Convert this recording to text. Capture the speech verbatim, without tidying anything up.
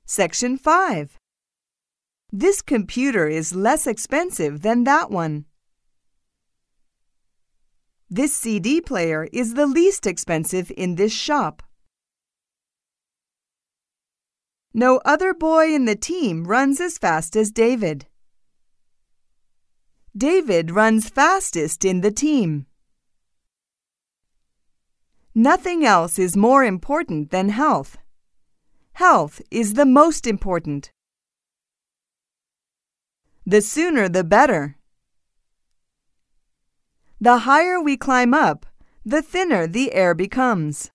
Section five. This computer is less expensive than that one. This C D player is the least expensive in this shop. No other boy in the team runs as fast as David. David runs fastest in the team. Nothing else is more important than health. Health is the most important. The sooner the better. The higher we climb up, the thinner the air becomes.